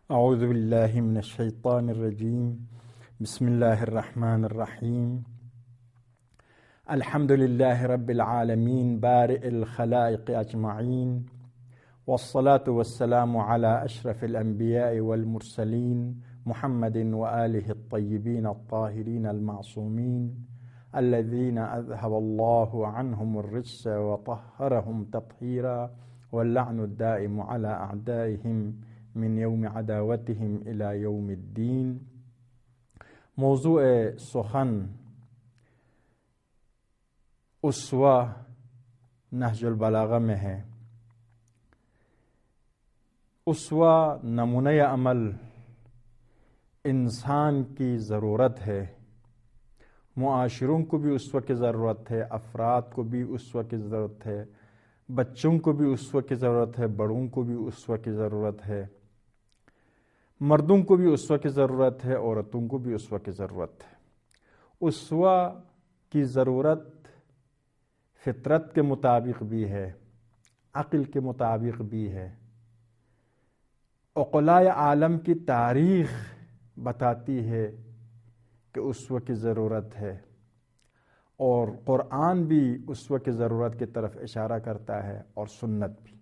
أعوذ بالله من الشيطان الرجيم. بسم الله الرحمن الرحيم. الحمد لله رب العالمين بارئ الخلائق أجمعين، والصلاة والسلام على أشرف الأنبياء والمرسلين محمد وآله الطيبين الطاهرين المعصومين الذين أذهب الله عنهم الرجس وطهرهم تطهيرا، واللعن الدائم على أعدائهم من یوم عداوتهم الى یوم الدین. موضوع سخن اسوہ نہج البلاغہ میں ہے. اسوہ نمونہ عمل انسان کی ضرورت ہے. معاشروں کو بھی اسوہ کی ضرورت ہے، افراد کو بھی اسوہ کی ضرورت ہے، بچوں کو بھی اسوہ کی ضرورت ہے، بڑوں کو بھی اسوہ کی ضرورت ہے، مردوں کو بھی اسوہ کی ضرورت ہے، عورتوں کو بھی اسوہ کی ضرورت ہے. اسوہ کی ضرورت فطرت کے مطابق بھی ہے، عقل کے مطابق بھی ہے. عقلاء عالم کی تاریخ بتاتی ہے کہ اسوہ کی ضرورت ہے، اور قرآن بھی اسوہ کی ضرورت کی طرف اشارہ کرتا ہے، اور سنت بھی.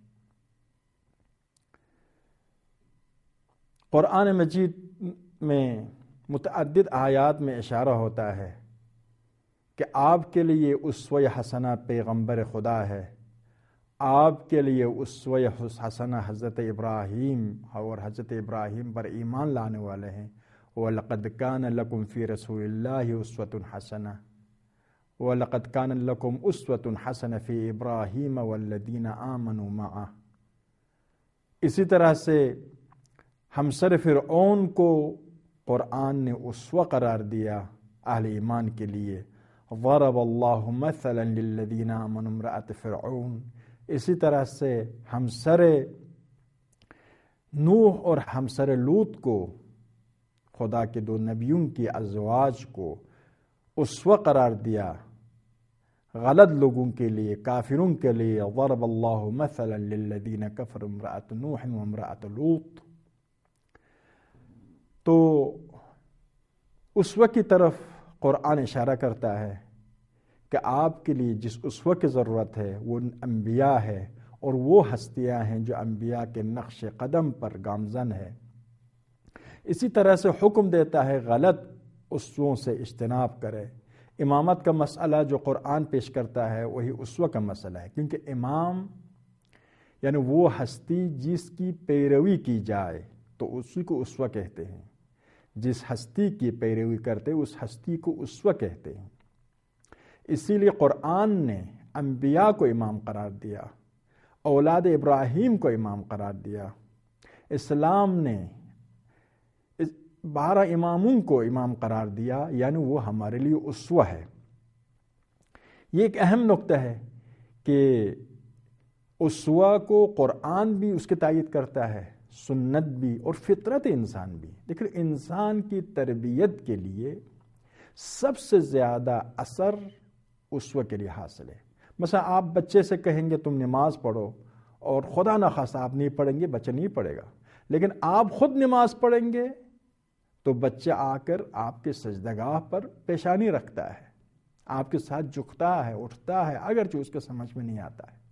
قرآن مجید میں متعدد آیات میں اشارہ ہوتا ہے کہ آپ کے لیے اسوہ حسنہ پیغمبر خدا ہے، آپ کے لیے اسوہ حسنہ حضرت ابراہیم اور حضرت ابراہیم پر ایمان لانے والے ہیں. وَلَقَدْ كَانَ لَكُمْ فِي رَسُولِ اللَّهِ أُسْوَةٌ حَسَنَةٌ وَلَقَدْ كَانَ لَكُمْ أُسْوَةٌ حَسَنَةٌ فِي إِبْرَاهِيمَ وَالَّذِينَ آمَنُوا مَعَهُ. اسی طرح سے ہمسر فرعون کو قرآن نے اسوہ قرار دیا اہل ایمان کے لیے. ضرب اللہ مثلا للذین آمنوا امرأۃ فرعون. اسی طرح سے ہمسر نوح اور ہمسر لوط کو، خدا کے دو نبیوں کی ازواج کو اسوہ قرار دیا غلط لوگوں کے لیے، کافروں کے لیے. ضرب اللہ مثلا للذین کفروا امرأۃ نوح وامرأۃ لوط. تو اسوہ کی طرف قرآن اشارہ کرتا ہے کہ آپ کے لیے جس اسوہ کی ضرورت ہے وہ انبیاء ہے، اور وہ ہستیاں ہیں جو انبیاء کے نقش قدم پر گامزن ہے. اسی طرح سے حکم دیتا ہے غلط اسووں سے اجتناب کرے. امامت کا مسئلہ جو قرآن پیش کرتا ہے وہی اسوہ کا مسئلہ ہے، کیونکہ امام یعنی وہ ہستی جس کی پیروی کی جائے تو اسی کو اسوہ کہتے ہیں. جس ہستی کی پیروی کرتے اس ہستی کو اسوہ کہتے ہیں. اسی لیے قرآن نے انبیاء کو امام قرار دیا، اولاد ابراہیم کو امام قرار دیا. اسلام نے 12 اماموں کو امام قرار دیا، یعنی وہ ہمارے لیے اسوہ ہے. یہ ایک اہم نقطہ ہے کہ اسوہ کو قرآن بھی اس کی تائید کرتا ہے، سنت بھی، اور فطرت انسان بھی. لیکن انسان کی تربیت کے لیے سب سے زیادہ اثر اسوہ کے لیے حاصل ہے. مثلا آپ بچے سے کہیں گے تم نماز پڑھو، اور خدا نخواستہ آپ نہیں پڑھیں گے، بچہ نہیں پڑھے گا. لیکن آپ خود نماز پڑھیں گے تو بچہ آ کر آپ کے سجدگاہ پر پیشانی رکھتا ہے، آپ کے ساتھ جھکتا ہے، اٹھتا ہے، اگرچہ اس کے سمجھ میں نہیں آتا ہے.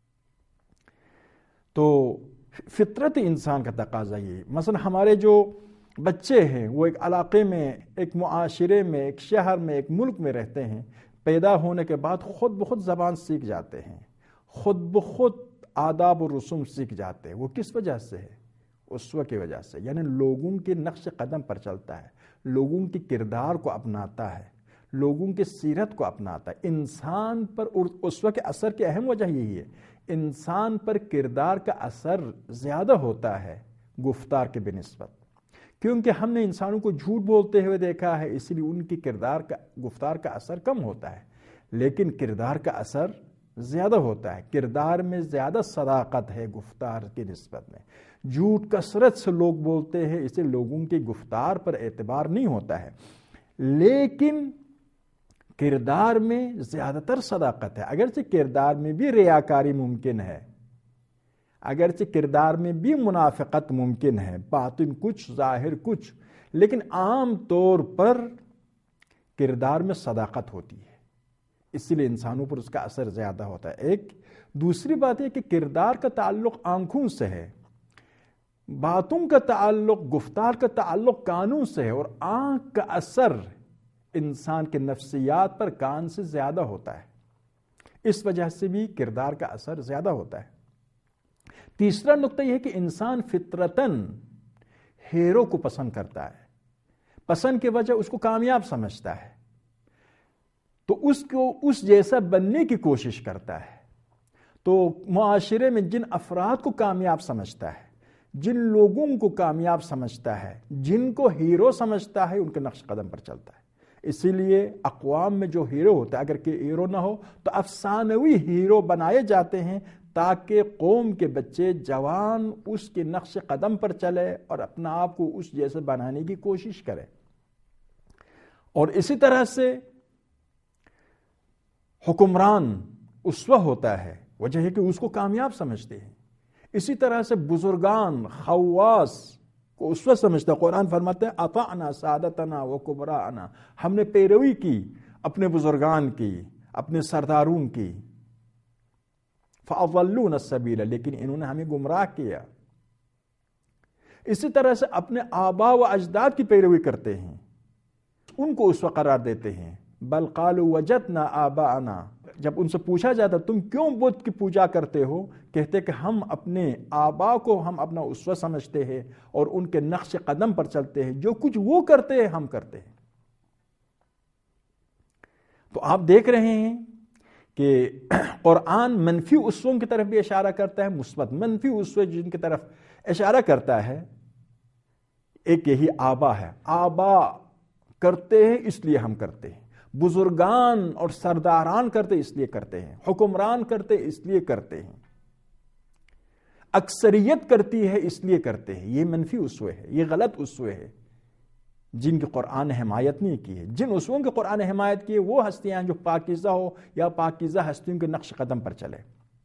تو فطرت انسان کا تقاضا یہ. مثلا ہمارے جو بچے ہیں وہ ایک علاقے میں، ایک معاشرے میں، ایک شہر میں، ایک ملک میں رہتے ہیں. پیدا ہونے کے بعد خود بخود زبان سیکھ جاتے ہیں، خود بخود آداب و رسوم سیکھ جاتے ہیں. وہ کس وجہ سے ہے؟ اسوہ کی وجہ سے. یعنی لوگوں کے نقش قدم پر چلتا ہے، لوگوں کے کردار کو اپناتا ہے، لوگوں کی سیرت کو اپناتا ہے. انسان پر اسوہ کے اثر کی اہم وجہ یہی ہے. انسان پر کردار کا اثر زیادہ ہوتا ہے گفتار کے بنسبت، کیونکہ ہم نے انسانوں کو جھوٹ بولتے ہوئے دیکھا ہے، اس لیے ان کی گفتار کا اثر کم ہوتا ہے. لیکن کردار کا اثر زیادہ ہوتا ہے. کردار میں زیادہ صداقت ہے گفتار کی نسبت میں. جھوٹ کثرت سے لوگ بولتے ہیں، اس لیے لوگوں کی گفتار پر اعتبار نہیں ہوتا ہے. لیکن کردار میں زیادہ تر صداقت ہے. اگرچہ کردار میں بھی ریاکاری ممکن ہے، اگرچہ کردار میں بھی منافقت ممکن ہے، باطن کچھ ظاہر کچھ، لیکن عام طور پر کردار میں صداقت ہوتی ہے، اسی لیے انسانوں پر اس کا اثر زیادہ ہوتا ہے۔ ایک دوسری بات ہے کہ کردار کا تعلق آنکھوں سے ہے، باتوں کا تعلق، گفتار کا تعلق کانوں سے ہے، اور آنکھ کا اثر انسان کے نفسیات پر کان سے زیادہ ہوتا ہے، اس وجہ سے بھی کردار کا اثر زیادہ ہوتا ہے۔ تیسرا نقطہ یہ ہے کہ انسان فطرتاً ہیرو کو پسند کرتا ہے، پسند کی وجہ اس کو کامیاب سمجھتا ہے، تو اس کو اس جیسا بننے کی کوشش کرتا ہے۔ تو معاشرے میں جن افراد کو کامیاب سمجھتا ہے، جن لوگوں کو کامیاب سمجھتا ہے، جن کو ہیرو سمجھتا ہے، ان کے نقش قدم پر چلتا ہے۔ اسی لیے اقوام میں جو ہیرو ہوتا ہے، اگر کہ ہیرو نہ ہو تو افسانوی ہیرو بنائے جاتے ہیں تاکہ قوم کے بچے جوان اس کے نقش قدم پر چلے اور اپنا آپ کو اس جیسے بنانے کی کوشش کرے۔ اور اسی طرح سے حکمران اسوہ ہوتا ہے، وجہ ہے کہ اس کو کامیاب سمجھتے ہیں۔ اسی طرح سے بزرگان خواص کو اسوہ سمجھتا ہے۔ قرآن فرماتا ہے اطعنا سادتنا و کبراءنا، ہم نے پیروی کی اپنے بزرگان کی، اپنے سرداروں کی، فاضلونا السبیل، لیکن انہوں نے ہمیں گمراہ کیا۔ اسی طرح سے اپنے آباء و اجداد کی پیروی کرتے ہیں، ان کو اسوہ قرار دیتے ہیں۔ بل قالوا وجدنا آباءنا، جب ان سے پوچھا جاتا تم کیوں بت کی پوجا کرتے ہو، کہتے کہ ہم اپنے آباء کو ہم اپنا اسوہ سمجھتے ہیں اور ان کے نقش قدم پر چلتے ہیں، جو کچھ وہ کرتے ہیں ہم کرتے ہیں۔ تو آپ دیکھ رہے ہیں کہ قرآن منفی اسووں کی طرف بھی اشارہ کرتا ہے، مثبت منفی اسوے جن کی طرف اشارہ کرتا ہے، ایک یہی آبا ہے، آبا کرتے ہیں اس لیے ہم کرتے ہیں، بزرگان اور سرداران کرتے اس لیے کرتے ہیں، حکمران کرتے اس لیے کرتے ہیں، اکثریت کرتی ہے اس لیے کرتے ہیں۔ یہ منفی اسوے ہے، یہ غلط اسوے ہے جن کی قرآن نے حمایت نہیں کی ہے۔ جن اسووں کی قرآن نے حمایت کی ہے وہ ہستیاں جو پاکیزہ ہو یا پاکیزہ ہستیوں کے نقش قدم پر چلے۔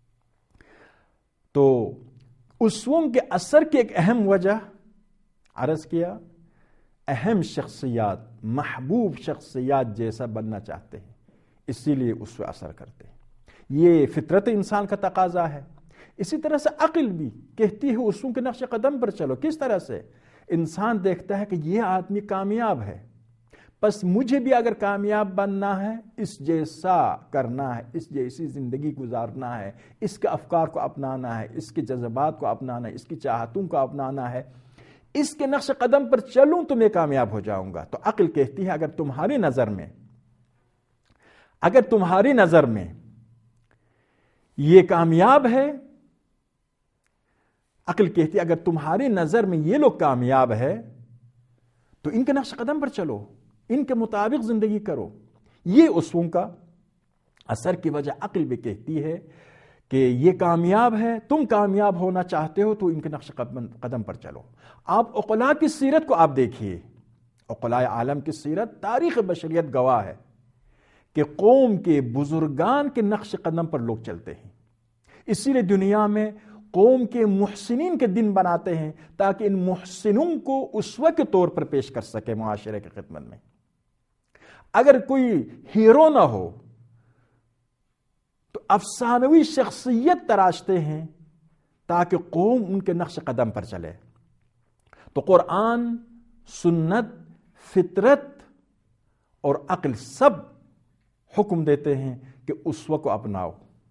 تو اسووں کے اثر کی ایک اہم وجہ عرض کیا، اہم شخصیات، محبوب شخصیات جیسا بننا چاہتے ہیں، اسی لیے اس پہ اثر کرتے ہیں۔ یہ فطرت انسان کا تقاضا ہے۔ اسی طرح سے عقل بھی کہتی ہے اسوں کے نقش قدم پر چلو۔ کس طرح سے؟ انسان دیکھتا ہے کہ یہ آدمی کامیاب ہے، بس مجھے بھی اگر کامیاب بننا ہے، اس جیسا کرنا ہے، اس جیسی زندگی گزارنا ہے، اس کے افکار کو اپنانا ہے، اس کے جذبات کو اپنانا ہے، اس کی چاہتوں کو اپنانا ہے، اس کے نقش قدم پر چلوں تو میں کامیاب ہو جاؤں گا۔ تو عقل کہتی ہے اگر تمہاری نظر میں یہ کامیاب ہے، عقل کہتی ہے اگر تمہاری نظر میں یہ لوگ کامیاب ہے تو ان کے نقش قدم پر چلو، ان کے مطابق زندگی کرو۔ یہ اسووں کا اثر کی وجہ عقل بھی کہتی ہے کہ یہ کامیاب ہے، تم کامیاب ہونا چاہتے ہو تو ان کے نقش قدم پر چلو۔ آپ عقلاء کی سیرت کو آپ دیکھیے، عقلاء عالم کی سیرت، تاریخ بشریت گواہ ہے کہ قوم کے بزرگان کے نقش قدم پر لوگ چلتے ہیں۔ اسی لیے دنیا میں قوم کے محسنین کے دن بناتے ہیں تاکہ ان محسنوں کو اسوہ کے طور پر پیش کر سکے معاشرے کی خدمت میں۔ اگر کوئی ہیرو نہ ہو تو افسانوی شخصیت تراشتے ہیں تاکہ قوم ان کے نقش قدم پر چلے۔ تو قرآن، سنت، فطرت اور عقل سب حکم دیتے ہیں کہ اسوہ کو اپناؤ۔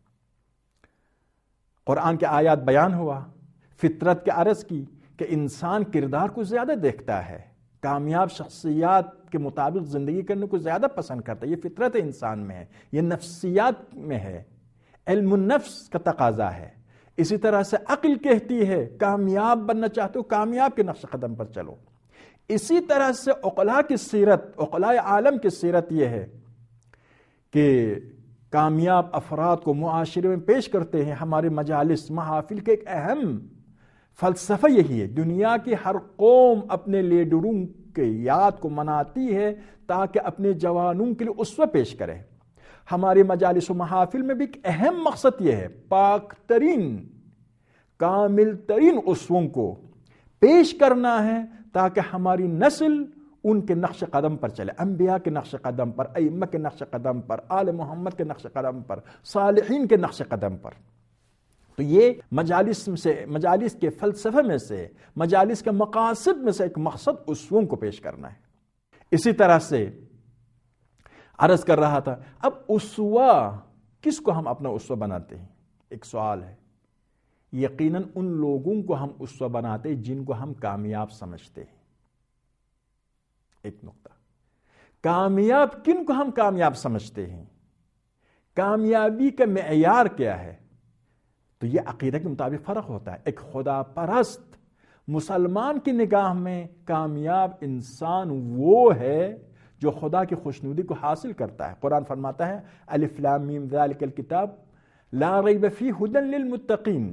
قرآن کے آیات بیان ہوا، فطرت کے عرض کی کہ انسان کردار کو زیادہ دیکھتا ہے، کامیاب شخصیات کے مطابق زندگی کرنے کو زیادہ پسند کرتا ہے۔ یہ فطرت انسان میں ہے، یہ نفسیات میں ہے، علم النفس کا تقاضا ہے۔ اسی طرح سے عقل کہتی ہے کامیاب بننا چاہتے ہو، کامیاب کے نقش قدم پر چلو۔ اسی طرح سے عقلاء کی سیرت، عقلاء عالم کی سیرت یہ ہے کہ کامیاب افراد کو معاشرے میں پیش کرتے ہیں۔ ہمارے مجالس، محافل کے ایک اہم فلسفہ یہی ہے، دنیا کی ہر قوم اپنے لیڈروں کے یاد کو مناتی ہے تاکہ اپنے جوانوں کے لیے اسوہ پیش کرے۔ ہمارے مجالس و محافل میں بھی ایک اہم مقصد یہ ہے، پاک ترین کامل ترین اسووں کو پیش کرنا ہے تاکہ ہماری نسل ان کے نقش قدم پر چلے، انبیاء کے نقش قدم پر، ائمہ کے نقش قدم پر، آل محمد کے نقش قدم پر، صالحین کے نقش قدم پر۔ تو یہ مجالس کے فلسفے میں سے، مجالس کے مقاصد میں سے ایک مقصد اسووں کو پیش کرنا ہے۔ اسی طرح سے عرض کر رہا تھا، اب اسوہ کس کو ہم اپنا اسوہ بناتے ہیں؟ ایک سوال ہے۔ یقیناً ان لوگوں کو ہم اسوہ بناتے ہیں جن کو ہم کامیاب سمجھتے ہیں۔ ایک نقطہ، کامیاب کن کو ہم کامیاب سمجھتے ہیں؟ کامیابی کا معیار کیا ہے؟ تو یہ عقیدہ کے مطابق فرق ہوتا ہے۔ ایک خدا پرست مسلمان کی نگاہ میں کامیاب انسان وہ ہے جو خدا کی خوشنودی کو حاصل کرتا ہے۔ قرآن فرماتا ہے الف لام میم ذالک الکتاب لا ریب فیہ ھدی للمتقین۔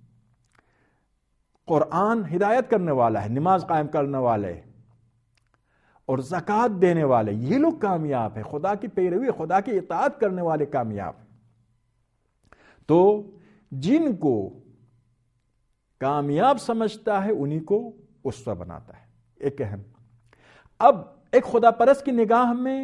قرآن ہدایت کرنے والا ہے، نماز قائم کرنے والے اور زکوٰۃ دینے والے، یہ لوگ کامیاب ہیں، خدا کی پیروی، خدا کی اطاعت کرنے والے کامیاب ہیں۔ تو جن کو کامیاب سمجھتا ہے انہی کو اسوہ بناتا ہے۔ ایک اہم، اب ایک خدا پرست کی نگاہ میں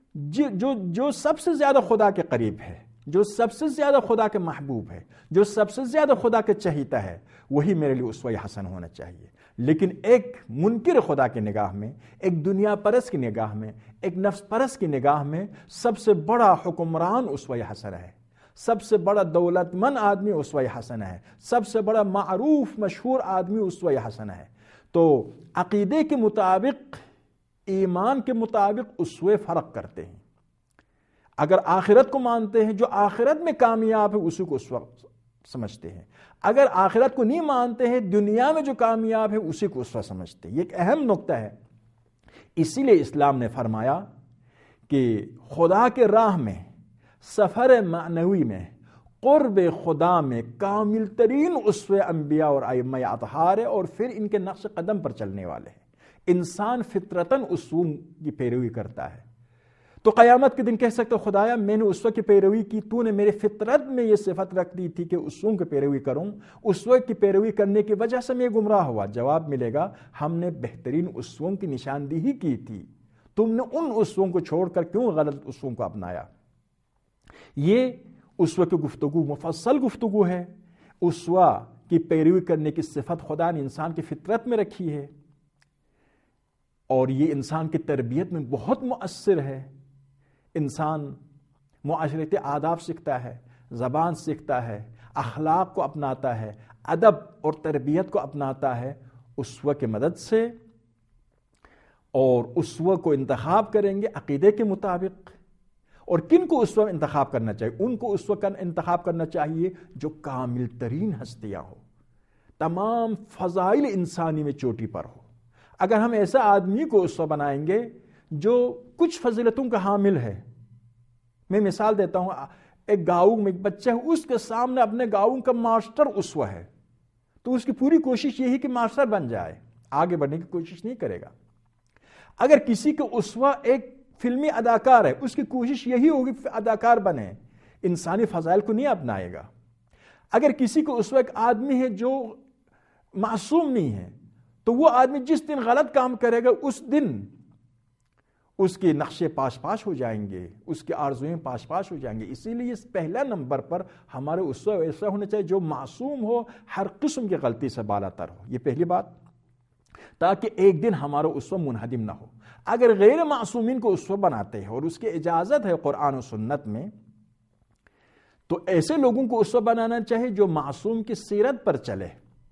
جو سب سے زیادہ خدا کے قریب ہے، جو سب سے زیادہ خدا کے محبوب ہے، جو سب سے زیادہ خدا کے چہیتا ہے، وہی میرے لیے اسوہ حسن ہونا چاہیے۔ لیکن ایک منکر خدا کی نگاہ میں، ایک دنیا پرست کی نگاہ میں، ایک نفس پرست کی نگاہ میں سب سے بڑا حکمران اسوہ حسن ہے، سب سے بڑا دولت مند آدمی اسوہ حسن ہے، سب سے بڑا معروف مشہور آدمی اسوہ حسن ہے۔ تو عقیدے کے مطابق، ایمان کے مطابق اسوے فرق کرتے ہیں۔ اگر آخرت کو مانتے ہیں، جو آخرت میں کامیاب ہے اسی کو اسوہ سمجھتے ہیں۔ اگر آخرت کو نہیں مانتے ہیں، دنیا میں جو کامیاب ہے اسی کو اسوہ سمجھتے ہیں۔ یہ ایک اہم نقطہ ہے۔ اسی لیے اسلام نے فرمایا کہ خدا کے راہ میں، سفر معنوی میں، قرب خدا میں کامل ترین اسوے انبیاء اور ائمہ اطہار ہے، اور پھر ان کے نقش قدم پر چلنے والے ہیں۔ انسان فطرتاً اسووں کی پیروی کرتا ہے۔ تو قیامت کے دن کہہ سکتے خدایا میں نے اسوہ کی پیروی کی، تو نے میرے فطرت میں یہ صفت رکھ دی تھی کہ اسووں کی پیروی کروں، اسوہ کی پیروی کرنے کی وجہ سے میں گمراہ ہوا۔ جواب ملے گا ہم نے بہترین اسووں کی نشاندہی کی تھی، تم نے ان اسووں کو چھوڑ کر کیوں غلط اسووں کو اپنایا؟ یہ اسوہ کی گفتگو مفصل گفتگو ہے۔ اسوہ کی پیروی کرنے کی صفت خدا نے انسان کی فطرت میں رکھی ہے، اور یہ انسان کی تربیت میں بہت مؤثر ہے۔ انسان معاشرتی آداب سیکھتا ہے، زبان سیکھتا ہے، اخلاق کو اپناتا ہے، ادب اور تربیت کو اپناتا ہے اسوہ کی مدد سے۔ اور اسوہ کو انتخاب کریں گے عقیدے کے مطابق۔ اور کن کو اسوہ انتخاب کرنا چاہیے؟ ان کو اسوہ کا انتخاب کرنا چاہیے جو کامل ترین ہستیاں ہو، تمام فضائل انسانی میں چوٹی پر ہو۔ اگر ہم ایسا آدمی کو اسوہ بنائیں گے جو کچھ فضیلتوں کا حامل ہے، میں مثال دیتا ہوں، ایک گاؤں میں ایک بچہ ہے، اس کے سامنے اپنے گاؤں کا ماسٹر اسوہ ہے، تو اس کی پوری کوشش یہی کہ ماسٹر بن جائے، آگے بڑھنے کی کوشش نہیں کرے گا۔ اگر کسی کا اسوہ ایک فلمی اداکار ہے، اس کی کوشش یہی ہوگی کہ اداکار بنے، انسانی فضائل کو نہیں اپنائے گا۔ اگر کسی کو اسوہ ایک آدمی ہے جو معصوم نہیں ہے، تو وہ آدمی جس دن غلط کام کرے گا اس دن اس کے نقشے پاش پاش ہو جائیں گے، اس کی آرزویں پاش پاش ہو جائیں گے۔ اسی لیے اس پہلا نمبر پر ہمارے اسوہ ایسا ہونا چاہیے جو معصوم ہو، ہر قسم کی غلطی سے بالا تر ہو، یہ پہلی بات، تاکہ ایک دن ہمارا اسوہ منہدم نہ ہو۔ اگر غیر معصومین کو اسوہ بناتے ہیں اور اس کی اجازت ہے قرآن و سنت میں، تو ایسے لوگوں کو اسوہ بنانا چاہیے جو معصوم کی سیرت پر چلے۔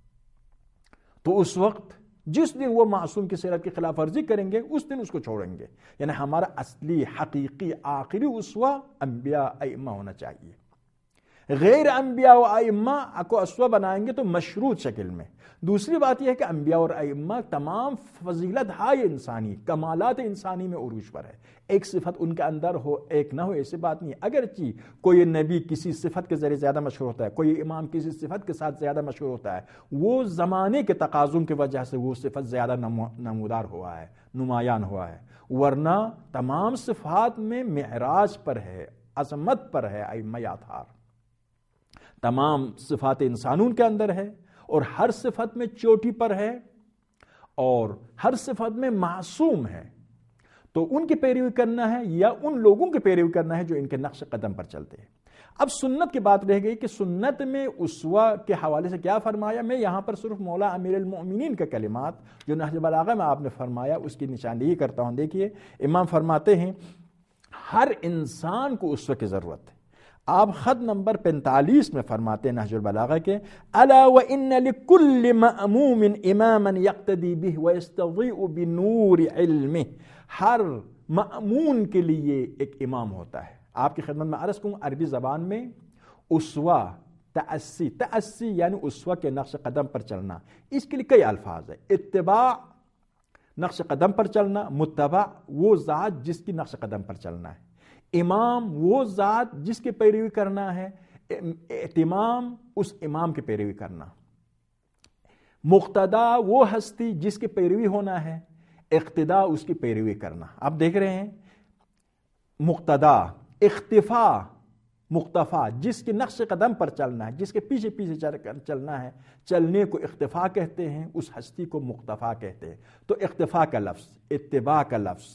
تو اس وقت جس دن وہ معصوم کی سیرت کی خلاف ورزی کریں گے اس دن اس کو چھوڑیں گے۔ یعنی ہمارا اصلی حقیقی آخری اسوہ انبیاء ائمہ ہونا چاہیے۔ غیر انبیاء و ائمہ کو اسوہ بنائیں گے تو مشروط شکل میں۔ دوسری بات یہ ہے کہ انبیاء اور ائمہ تمام فضیلت ہائے انسانی، کمالات انسانی میں عروج پر ہے۔ ایک صفت ان کے اندر ہو ایک نہ ہو ایسی بات نہیں ہے۔ اگرچہ کوئی نبی کسی صفت کے ذریعے زیادہ مشہور ہوتا ہے، کوئی امام کسی صفت کے ساتھ زیادہ مشہور ہوتا ہے، وہ زمانے کے تقاضوں کی وجہ سے وہ صفت زیادہ نمودار ہوا ہے، نمایاں ہوا ہے، ورنہ تمام صفات میں معراج پر ہے، عظمت پر ہے ائمہ اطہار۔ تمام صفات انسانوں کے اندر ہے اور ہر صفت میں چوٹی پر ہے اور ہر صفت میں معصوم ہے، تو ان کی پیروی کرنا ہے یا ان لوگوں کی پیروی کرنا ہے جو ان کے نقش قدم پر چلتے ہیں۔ اب سنت کی بات رہ گئی کہ سنت میں اسوہ کے حوالے سے کیا فرمایا۔ میں یہاں پر صرف مولا امیر المؤمنین کے کلمات جو نہج البلاغہ میں آپ نے فرمایا اس کی نشاندہی کرتا ہوں۔ دیکھیے امام فرماتے ہیں ہر انسان کو اسوہ کی ضرورت ہے۔ آپ خط نمبر 45 میں فرماتے ہیں نہج البلاغہ کے الا وان لكل مأموم اماما يقتدي به ويستضيء بنور علمه، ہر مأمون کے لیے ایک امام ہوتا ہے۔ آپ کی خدمت میں عرض کروں عربی زبان میں اسوہ تأسی یعنی اسوہ کے نقش قدم پر چلنا، اس کے لیے کئی الفاظ ہیں۔ اتباع نقش قدم پر چلنا، متبع وہ ذات جس کی نقش قدم پر چلنا ہے، امام وہ ذات جس کی پیروی کرنا ہے، اہتمام اس امام کی پیروی کرنا، مقتدا وہ ہستی جس کی پیروی ہونا ہے، اقتدا اس کی پیروی کرنا۔ آپ دیکھ رہے ہیں مقتدا، اختفا مقتفا جس کے نقش قدم پر چلنا ہے، جس کے پیچھے پیچھے چلنا ہے، چلنے کو اختفا کہتے ہیں، اس ہستی کو مقتفا کہتے ہیں۔ تو اختفا کا لفظ، اتباع کا لفظ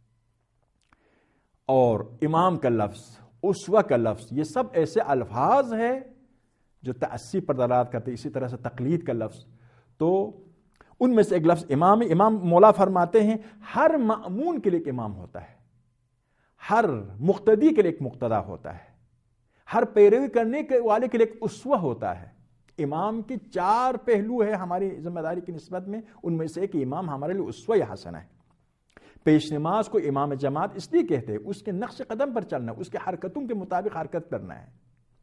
اور امام کا لفظ، اسوہ کا لفظ، یہ سب ایسے الفاظ ہیں جو تأسی پر دلالت کرتے ہیں۔ اسی طرح سے تقلید کا لفظ، تو ان میں سے ایک لفظ امام ہے۔ امام مولا فرماتے ہیں ہر مأمون کے لیے ایک امام ہوتا ہے، ہر مقتدی کے لیے ایک مقتدا ہوتا ہے، ہر پیروی کرنے کے والے کے لیے ایک اسوہ ہوتا ہے۔ امام کی 4 پہلو ہے ہماری ذمہ داری کی نسبت میں، ان میں سے ایک امام ہمارے لیے اسوہ حسنہ ہے۔ پیش نماز کو امام جماعت اس لیے کہتے ہیں اس کے نقش قدم پر چلنا، اس کے حرکتوں کے مطابق حرکت کرنا ہے۔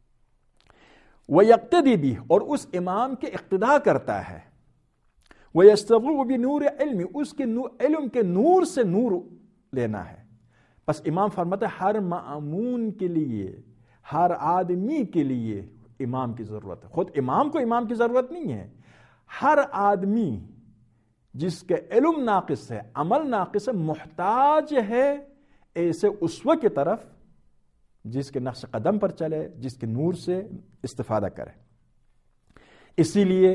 وَيَقْتَدِي بِهِ اور اس امام کے اقتداء کرتا ہے۔ وَيَسْتَضِيءُ بِنُورِ عِلْمِ اس کے علم کے نور سے نور لینا ہے۔ بس امام فرماتا ہے ہر مأمون کے لیے، ہر آدمی کے لیے امام کی ضرورت ہے۔ خود امام کو امام کی ضرورت نہیں ہے، ہر آدمی جس کے علم ناقص ہے، عمل ناقص ہے، محتاج ہے ایسے اسوہ کی طرف جس کے نقش قدم پر چلے، جس کے نور سے استفادہ کرے۔ اسی لیے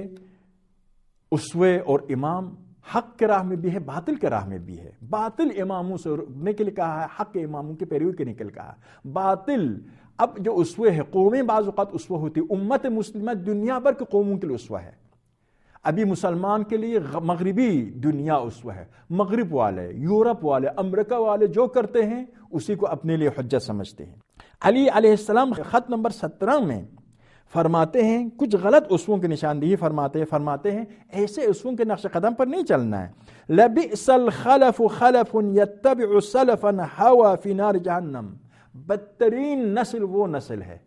اسوہ اور امام حق کے راہ میں بھی ہے، باطل کے راہ میں بھی ہے۔ باطل اماموں سے رکنے کے لیے کہا ہے، حق کے اماموں کی پیروی کرنے کے لیے کہا ہے۔ باطل اب جو اسوہ ہے، قومیں بعض اوقات اسوہ ہوتی، امت مسلمہ دنیا بھر کے قوموں کے لیے اسوہ ہے۔ ابھی مسلمان کے لیے مغربی دنیا اسوہ ہے، مغرب والے، یورپ والے، امریکہ والے جو کرتے ہیں اسی کو اپنے لیے حجت سمجھتے ہیں۔ علی علیہ السلام خط نمبر 17 میں فرماتے ہیں کچھ غلط اسووں کی نشاندہی فرماتے ہیں ایسے اسووں کے نقش قدم پر نہیں چلنا ہے۔ لَبِئْسَ الْخَلَفُ خَلَفٌ يَتَّبِعُ سَلَفًا هَوَى فِي نَارِ جہنم، بدترین نسل وہ نسل ہے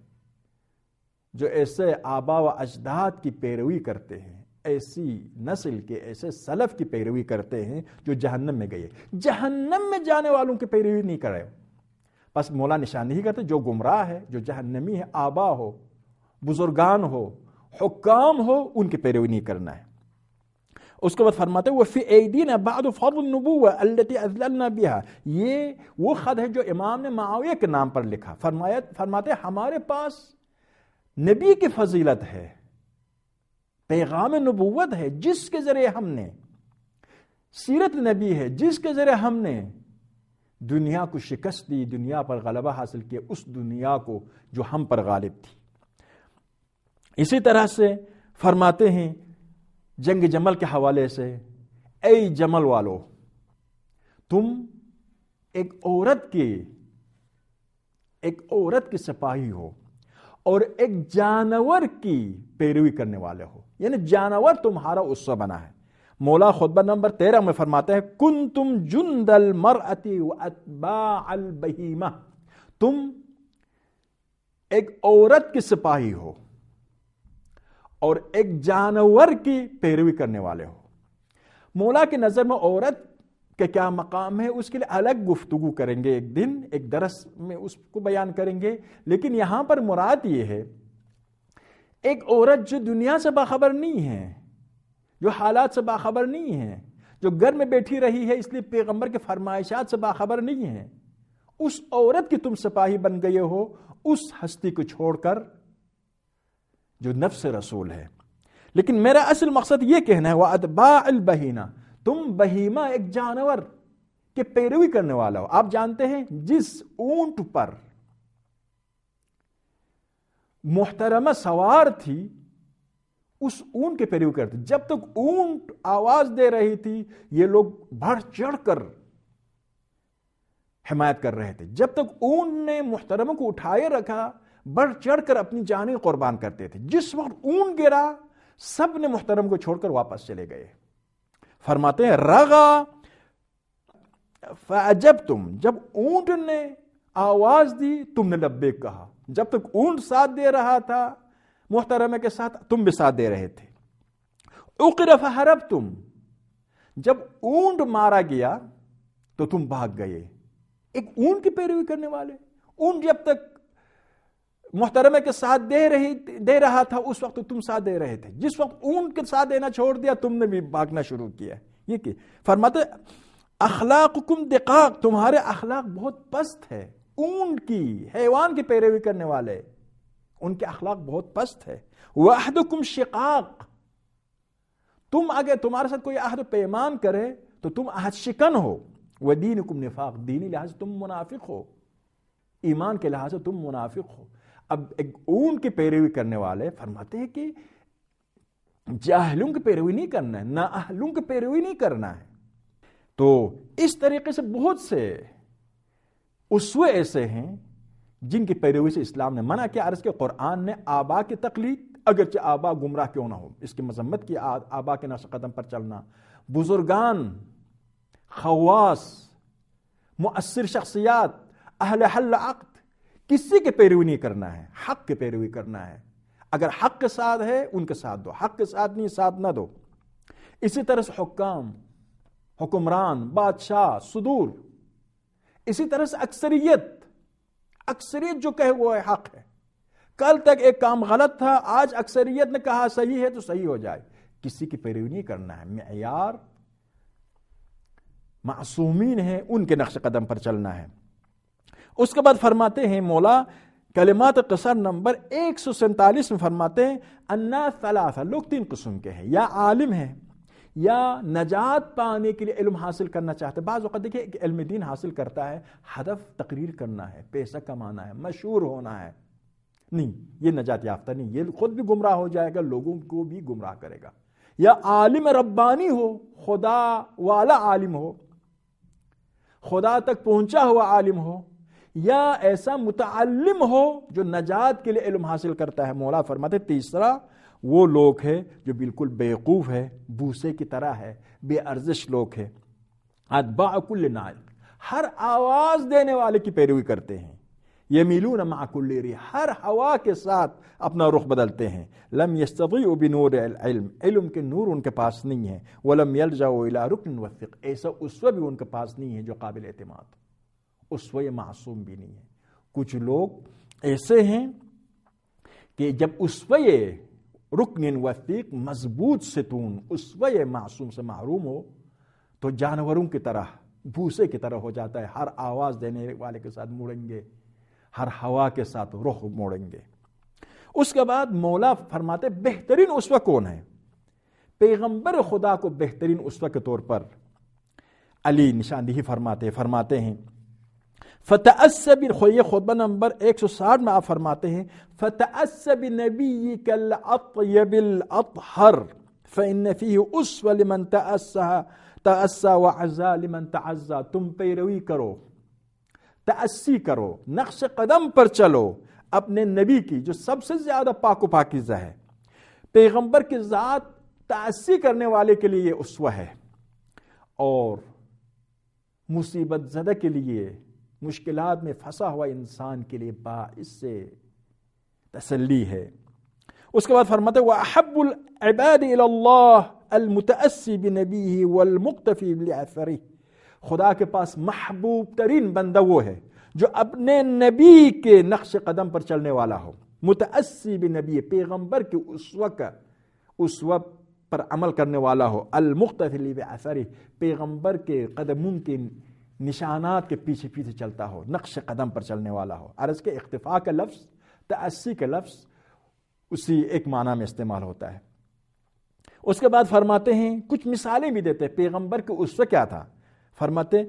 جو ایسے آبا و اجداد کی پیروی کرتے ہیں، ایسی نسل کے ایسے سلف کی پیروی کرتے ہیں جو جہنم میں گئے۔ جہنم میں جانے والوں کی پیروی نہیں کرے، بس مولا نشاندہی کرتے جو گمراہ ہے، جو جہنمی ہے، آبا ہو، بزرگان ہو، حکام ہو، ان کی پیروی نہیں کرنا ہے۔ اس کے بعد فرماتے ہیں وَفِي أَيْدِينَا بَعْدُ فَضْلُ النُّبُوَّةِ الَّتِي أَذْلَلْنَا بِهَا، یہ وہ خط ہے جو امام نے معاویہ کے نام پر لکھا۔ فرماتے ہیں ہمارے پاس نبی کی فضیلت ہے، پیغام نبوت ہے جس کے ذریعے ہم نے، سیرت نبی ہے جس کے ذریعے ہم نے دنیا کو شکست دی، دنیا پر غلبہ حاصل کیا، اس دنیا کو جو ہم پر غالب تھی۔ اسی طرح سے فرماتے ہیں جنگ جمل کے حوالے سے، اے جمل والو، تم ایک عورت کی سپاہی ہو اور ایک جانور کی پیروی کرنے والے ہو، یعنی جانور تمہارا اسوہ بنا ہے۔ مولا خطبہ نمبر 13 میں فرماتا ہے کنتم جند المرأة واتباع البہیمہ، تم ایک عورت کی سپاہی ہو اور ایک جانور کی پیروی کرنے والے ہو۔ مولا کی نظر میں عورت کا کیا مقام ہے اس کے لیے الگ گفتگو کریں گے، ایک دن ایک درس میں اس کو بیان کریں گے، لیکن یہاں پر مراد یہ ہے ایک عورت جو دنیا سے باخبر نہیں ہے، جو حالات سے باخبر نہیں ہے، جو گھر میں بیٹھی رہی ہے اس لیے پیغمبر کے فرمائشات سے باخبر نہیں ہے، اس عورت کی تم سپاہی بن گئے ہو، اس ہستی کو چھوڑ کر جو نفس رسول ہے۔ لیکن میرا اصل مقصد یہ کہنا ہے وَأَتْبَاعِ الْبَهِينَ، تم بہیمہ ایک جانور کے پیروی کرنے والا ہو. آپ جانتے ہیں جس اونٹ پر محترمہ سوار تھی اس اونٹ کے پیروی کرتے. جب تک اونٹ آواز دے رہی تھی یہ لوگ بڑھ چڑھ کر حمایت کر رہے تھے. جب تک اونٹ نے محترمہ کو اٹھائے رکھا بڑھ چڑھ کر اپنی جانیں قربان کرتے تھے. جس وقت اونٹ گرا سب نے محترم کو چھوڑ کر واپس چلے گئے. فرماتے ہیں رغا فعجبتم، جب اونٹ نے آواز دی تم نے لبیک کہا. جب تک اونٹ ساتھ دے رہا تھا محترمہ کے ساتھ تم بھی ساتھ دے رہے تھے. اقر فہربتم، جب اونٹ مارا گیا تو تم بھاگ گئے. ایک اونٹ کی پیروی کرنے والے. اونٹ جب تک محترمہ کے ساتھ دے رہا تھا اس وقت تم ساتھ دے رہے تھے. جس وقت اونٹ کے ساتھ دینا چھوڑ دیا تم نے بھی بھاگنا شروع کیا. یہ کہ فرماتے اخلاقکم دقاق، تمہارے اخلاق بہت پست ہے. اونٹ کی، حیوان کی پیروی کرنے والے ان کے اخلاق بہت پست ہے. وعہدکم شقاق، تم اگر تمہارے ساتھ کوئی عہد و پیمان کرے تو تم عہد شکن ہو. ودینکم نفاق، دینی لحاظ سے تم منافق ہو، ایمان کے لحاظ سے تم منافق ہو. اب ایک اونٹ کی پیروی کرنے والے فرماتے ہیں کہ جاہلوں کی پیروی نہیں کرنا ہے، نااہلوں کی پیروی نہیں کرنا ہے. تو اس طریقے سے بہت سے اسوے ایسے ہیں جن کی پیروی سے اسلام نے منع کیا. عرض کہ قرآن نے آبا کی تقلید، اگرچہ آبا گمراہ کیوں نہ ہو، اس کی مذمت کی. آبا کے نقش قدم پر چلنا، بزرگان، خواص، مؤثر شخصیات، اہل حل عقد، کسی کے پیروی نہیں کرنا ہے، حق کے پیروی کرنا ہے. اگر حق کے ساتھ ہے ان کے ساتھ دو، حق کے ساتھ نہیں ساتھ نہ دو. اسی طرح سے حکام، حکمران، بادشاہ، صدور، اسی طرح سے اکثریت جو کہے وہ حق ہے. کل تک ایک کام غلط تھا، آج اکثریت نے کہا صحیح ہے تو صحیح ہو جائے. کسی کی پیروی نہیں کرنا ہے. معیار معصومین ہیں ان کے نقش قدم پر چلنا ہے. اس کے بعد فرماتے ہیں مولا کلمات قصر نمبر 147 میں فرماتے ہیں الناس ثلاثہ، لوگ تین قسم کے ہیں، یا عالم ہیں یا نجات پانے کے لیے علم حاصل کرنا چاہتے. بعض اوقات دیکھیں کہ علم دین حاصل کرتا ہے ہدف تقریر کرنا ہے، پیسہ کمانا ہے، مشہور ہونا ہے. نہیں، یہ نجات یافتہ نہیں، یہ خود بھی گمراہ ہو جائے گا، لوگوں کو بھی گمراہ کرے گا. یا عالم ربانی ہو، خدا والا عالم ہو، خدا تک پہنچا ہوا عالم ہو، یا ایسا متعلم ہو جو نجات کے لیے علم حاصل کرتا ہے. مولا فرماتے تیسرا وہ لوگ ہیں جو بالکل بیوقوف ہے، بوسے کی طرح ہے، بے ارزش لوگ ہیں. اتباع کل ناطق، ہر آواز دینے والے کی پیروی کرتے ہیں. یمیلون مع کل ریح، ہر ہوا کے ساتھ اپنا رخ بدلتے ہیں. لم یستطیعوا بنور العلم، علم کے نور ان کے پاس نہیں ہے. ولم یلجؤوا الی رکن وثق، ایسا اسوہ بھی ان کے پاس نہیں ہے جو قابل اعتماد. اسوہ معصوم بھی نہیں ہے. کچھ لوگ ایسے ہیں کہ جب اسوہ رکن وثیق، مضبوط ستون، اسوہ معصوم سے محروم ہو تو جانوروں کی طرح، بھوسے کی طرح ہو جاتا ہے. ہر آواز دینے والے کے ساتھ مڑیں گے، ہر ہوا کے ساتھ رخ موڑیں گے. اس کے بعد مولا فرماتے بہترین اسوہ کون ہے؟ پیغمبر خدا کو بہترین اسوہ کے طور پر علی نشاندہی فرماتے ہیں فتأس یہ خطبہ نمبر 160 میں آپ فرماتے ہیں فتأس بنبیک الاطیب الاطہر فإن فیہ اسوہ لمن تأسى وعزا لمن تعزا. تم پیروی کرو، تأسی کرو، نقش قدم پر چلو اپنے نبی کی جو سب سے زیادہ پاک و پاکیزہ ہے. پیغمبر کی ذات تأسی کرنے والے کے لیے یہ اسوہ ہے، اور مصیبت زدہ کے لیے، مشکلات میں پھنسا ہوا انسان کے لیے باعث سے تسلی ہے. اس کے بعد فرماتے وَأَحَبُّ الْعِبَادِ إِلَى اللَّهِ الْمُتَأَسِّي بِنَبِيهِ وَالْمُقْتَفِي بِأَثَرِهِ. خدا کے پاس محبوب ترین بندہ وہ ہے جو اپنے نبی کے نقش قدم پر چلنے والا ہو. متأسی بنبی، پیغمبر کے اسوہ پر عمل کرنے والا ہو. المقتفی بأثرہ، پیغمبر کے قدموں کے نشانات کے پیچھے پیچھے چلتا ہو، نقش قدم پر چلنے والا ہو. عرض کے اختفاء کا لفظ، تأسی کا لفظ اسی ایک معنی میں استعمال ہوتا ہے. اس کے بعد فرماتے ہیں کچھ مثالیں بھی دیتے ہیں پیغمبر کے اسوہ کیا تھا. فرماتے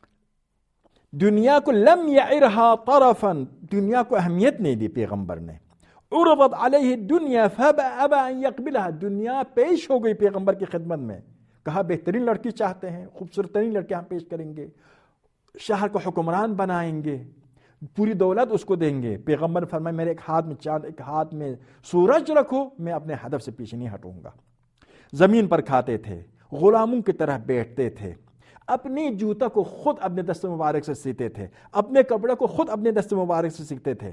دنیا کو لم یعرہا طرفا، دنیا کو اہمیت نہیں دی پیغمبر نے. عرضت علیہ الدنیا فابى ان یقبلها، دنیا پیش ہو گئی پیغمبر کی خدمت میں. کہا بہترین لڑکی چاہتے ہیں، خوبصورت ترین لڑکی ہم پیش کریں گے، شہر کو حکمران بنائیں گے، پوری دولت اس کو دیں گے. پیغمبر نے فرمایا میرے ایک ہاتھ میں چاند، ایک ہاتھ میں سورج رکھو، میں اپنے ہدف سے پیچھے نہیں ہٹوں گا. زمین پر کھاتے تھے، غلاموں کی طرح بیٹھتے تھے، اپنی جوتا کو خود اپنے دست مبارک سے سیتے تھے، اپنے کپڑے کو خود اپنے دست مبارک سے سیتے تھے،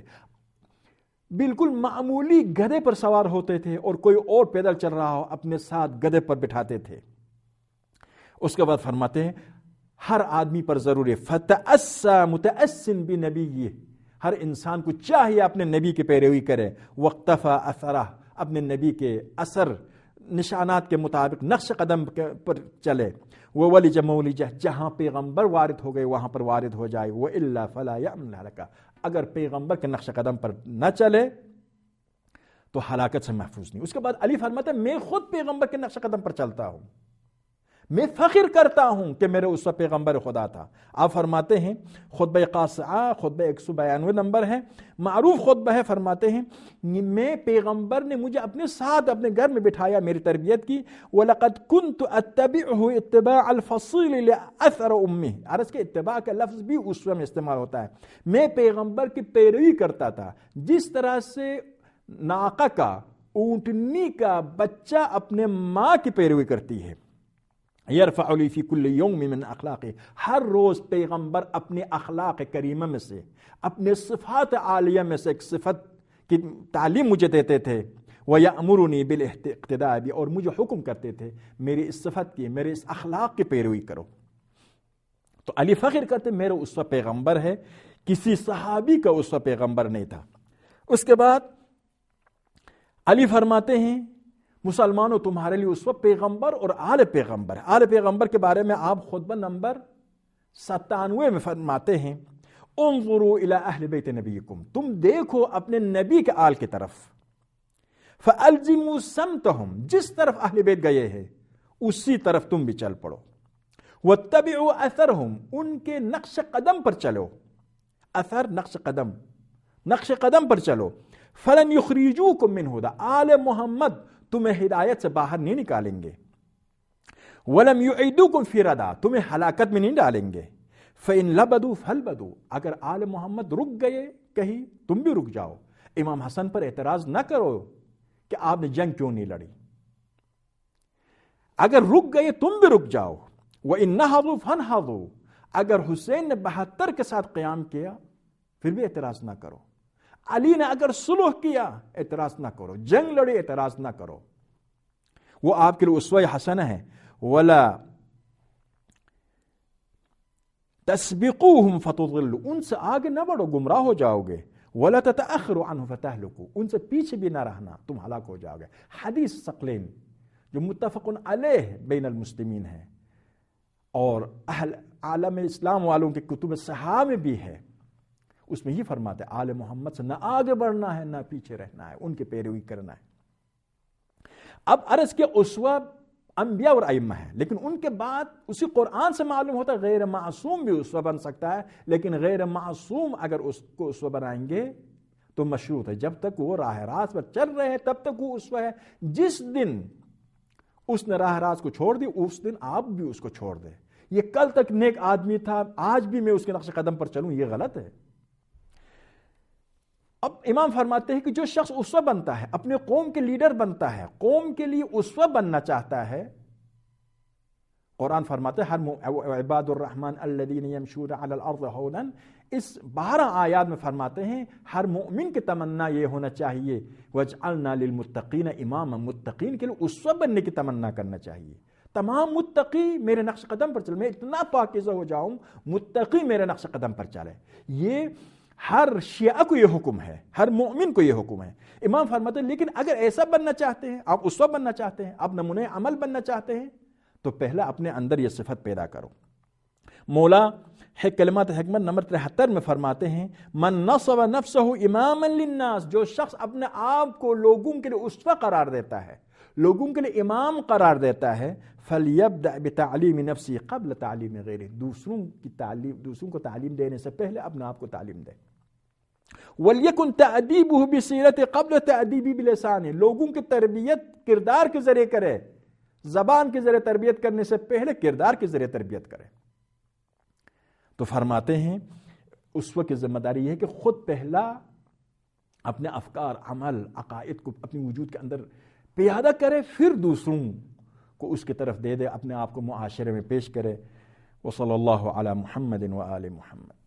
بالکل معمولی گدھے پر سوار ہوتے تھے، اور کوئی اور پیدل چل رہا ہو اپنے ساتھ گدھے پر بٹھاتے تھے. اس کے بعد فرماتے ہیں ہر آدمی پر ضروری فتأسى متأسٍ بنبیہ، ہر انسان کو چاہیے اپنے نبی کی پیروی کرے. واقتفى اثرہ، اپنے نبی کے اثر نشانات کے مطابق نقش قدم پر چلے. وولج مولجہ، جہاں پیغمبر وارد ہو گئے وہاں پر وارد ہو جائے. وإلا فلا يأمن الهلكہ، اگر پیغمبر کے نقش قدم پر نہ چلے تو ہلاکت سے محفوظ نہیں. اس کے بعد علی فرماتے ہیں میں خود پیغمبر کے نقش قدم پر چلتا ہوں، میں فخر کرتا ہوں کہ میرے اسوہ پیغمبر خدا تھا. آپ فرماتے ہیں خطبہ قاصعہ، خطبہ 192 نمبر ہے، معروف خطبہ ہے. فرماتے ہیں میں پیغمبر نے مجھے اپنے ساتھ اپنے گھر میں بٹھایا، میری تربیت کی. وَلَقَدْ كُنْتُ أَتَّبِعُهُ اتِّبَاعَ الْفَصِيلِ لِأَثَرَ أُمِّهِ، عرض کے اتباع کا لفظ بھی اسوہ میں استعمال ہوتا ہے. میں پیغمبر کی پیروی کرتا تھا جس طرح سے ناقہ کا، اونٹنی کا بچہ اپنے ماں کی پیروی کرتی ہے. یرفع لی فی کل یوم من اخلاقی، ہر روز پیغمبر اپنے اخلاق کریمہ میں سے، اپنے صفات عالیہ میں سے ایک صفت کی تعلیم مجھے دیتے تھے. وَيَأْمُرُنِي بِالْاِقْتِدَاءِ بِي، اور مجھے حکم کرتے تھے میری اس صفت کی، میرے اس اخلاق کی پیروی کرو. تو علی فخر کرتے میرے اسوہ پیغمبر ہے، کسی صحابی کا اسوہ پیغمبر نہیں تھا. اس کے بعد علی فرماتے ہیں مسلمانوں تمہارے لیے اسوہ پیغمبر اور آل پیغمبر ہے. آل پیغمبر کے بارے میں آپ خطبہ نمبر 97 میں فرماتے ہیں انظروا الی اہل بیت نبیکم، تم دیکھو اپنے نبی کے آل کی طرف. فالزموا سمتہم، جس طرف اہل بیت گئے ہیں اسی طرف تم بھی چل پڑو. واتبعوا اثرہم، ان کے نقش قدم پر چلو. اثر نقش قدم، نقش قدم پر چلو. فلن یخرجوکم من ہدی، آل محمد تمہیں ہدایت سے باہر نہیں نکالیں گے. ولم یعیدوکم فی ردی، تمہیں ہلاکت میں نہیں ڈالیں گے. فإن لبدوا فلبدوا، اگر آل محمد رک گئے کہیں تم بھی رک جاؤ. امام حسن پر اعتراض نہ کرو کہ آپ نے جنگ کیوں نہیں لڑی، اگر رک گئے تم بھی رک جاؤ. وإن نہضوا فانہضوا، اگر حسین نے 72 کے ساتھ قیام کیا پھر بھی اعتراض نہ کرو. علی نے اگر صلح کیا اعتراض نہ کرو، جنگ لڑی اعتراض نہ کرو. وہ آپ کے لیے اسوہ حسنہ ہے. ولا تسبقوہم فتضلوا، ان سے آگے نہ بڑھو گمراہ ہو جاؤ گے. ولا تتأخروا عنہ فتہلکوا، ان سے پیچھے بھی نہ رہنا تم ہلاک ہو جاؤ گے. حدیث ثقلین جو متفق علیہ بین المسلمین ہے اور اہل عالم اسلام والوں کے کتب صحاح میں بھی ہے، اس میں یہ فرماتے ہیں آل محمد سے نہ آگے بڑھنا ہے نہ پیچھے رہنا ہے، ان کی پیروی کرنا ہے. اب عرض کے اسوہ انبیاء اور ائمہ ہیں، لیکن ان کے بعد اسی قرآن سے معلوم ہوتا ہے غیر معصوم بھی اسوہ بن سکتا ہے، لیکن غیر معصوم اگر اس کو اسوہ بنائیں گے تو مشروط ہے. جب تک وہ راہ راست پر چل رہے ہیں تب تک وہ اسوہ ہے. جس دن اس نے راہ راست کو چھوڑ دی اس دن آپ بھی اس کو چھوڑ دیں. یہ کل تک نیک آدمی تھا آج بھی میں اس کے نقش قدم پر چلوں، یہ غلط ہے. اب امام فرماتے ہیں کہ جو شخص اسوہ بنتا ہے، اپنے قوم کے لیڈر بنتا ہے، قوم کے لیے اسوہ بننا چاہتا ہے، قرآن فرماتے ہیں عباد الرحمن الذین یمشون علی الارض ہونا، اس 12 آیات میں فرماتے ہیں ہر مومن کی تمنا یہ ہونا چاہیے وجعلنا للمتقین اماما، متقین کے لیے اسوہ بننے کی تمنا کرنا چاہیے. تمام متقی میرے نقش قدم پر چلے، میں اتنا پاکیزہ ہو جاؤں متقی میرے نقش قدم پر چلے. یہ ہر شیعہ کو یہ حکم ہے، ہر مومن کو یہ حکم ہے. امام فرماتے ہیں لیکن اگر ایسا بننا چاہتے ہیں، آپ اسوہ بننا چاہتے ہیں، آپ نمونہ عمل بننا چاہتے ہیں تو پہلا اپنے اندر یہ صفت پیدا کرو. مولا کلمات حکمت نمبر 73 میں فرماتے ہیں من نصب نفسہ اماما للناس، جو شخص اپنے آپ کو لوگوں کے لیے اسوہ قرار دیتا ہے، لوگوں کے لیے امام قرار دیتا ہے، فَلْيَبْدَأْ بِتَعْلِيمِ نَفْسِهِ قَبْلَ تَعْلِيمِ غَيْرِهِ، دوسروں کو تعلیم دینے سے پہلے اپنے آپ کو تعلیم دے۔ وَلْيَكُنْ تَأْدِيبُهُ بِصِيرَتِهِ قَبْلَ تَأْدِيبِهِ بِلِسَانِهِ، لوگوں کی تربیت کردار کے ذریعے کرے، زبان کے ذریعے تربیت کرنے سے پہلے کردار کے ذریعے تربیت کرے۔ تو فرماتے ہیں اسوہ کی ذمہ داری یہ ہے کہ خود پہلا اپنے افکار، عمل، عقائد کو اپنی وجود کے اندر پیادہ کرے، پھر دوسروں کو اس کی طرف دے دے، اپنے آپ کو معاشرے میں پیش کرے۔ وصلی اللہ علی محمد وآل محمد۔